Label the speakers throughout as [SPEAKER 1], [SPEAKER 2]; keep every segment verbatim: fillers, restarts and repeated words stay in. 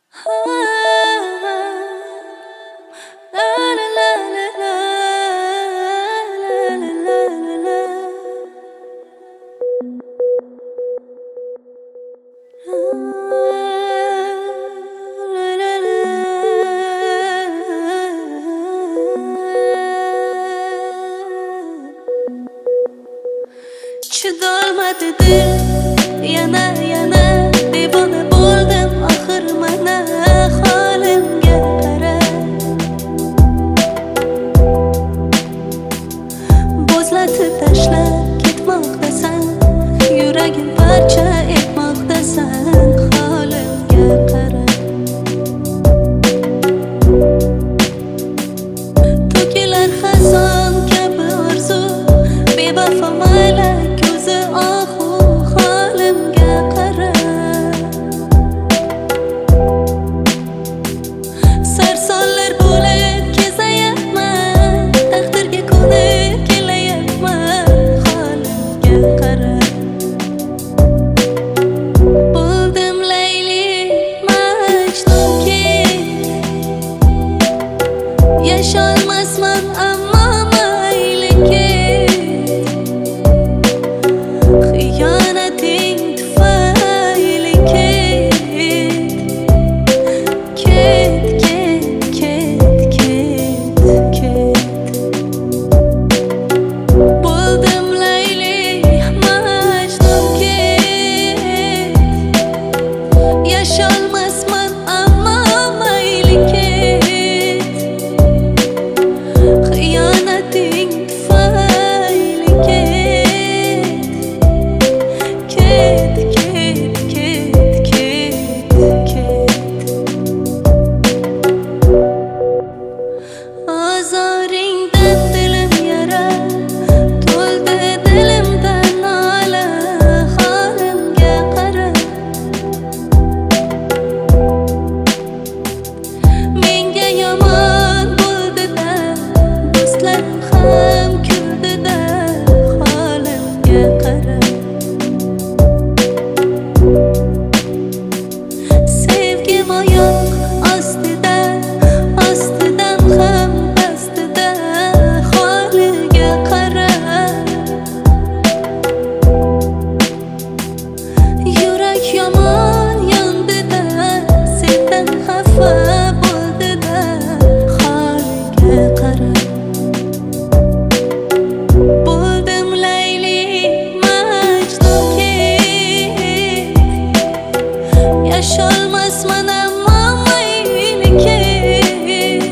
[SPEAKER 1] Chidolmadi dil yana yana devona bo'ldim axir mana holimga qara bo'zlatib tashlab ketmoqdasan yuragim parcha etmoqdasan holimga qara to'kilar xazon kabi orzu bevafo mayli Yaşolmasman ammo mayli ket Xiyonating tufayli ket Ket, ket, ket, ket, ket Bo'ldim Layli Majnun ket Yaşolmasman ammo mayli ket Xiyonating tufayli ket Ket, ket, ket, ket, ket Ozoringdan dilim yara To'ldi dilimdan nola Holimga qara Menga yomon bo'ldi-da Do'stlarim ham kuldi-da Holimga qara Sevgim oyoq ostida Ostidan ham pastida Holiga qara Yurak yomon yondi-da Sendan xafa bo'ldi-da Holiga qara Bo'ldim Layli Majnun ket Yaşolmasman ammo mayli ket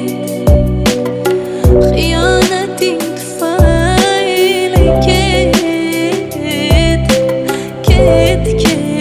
[SPEAKER 1] Xiyonating tufayli ket Ket, ket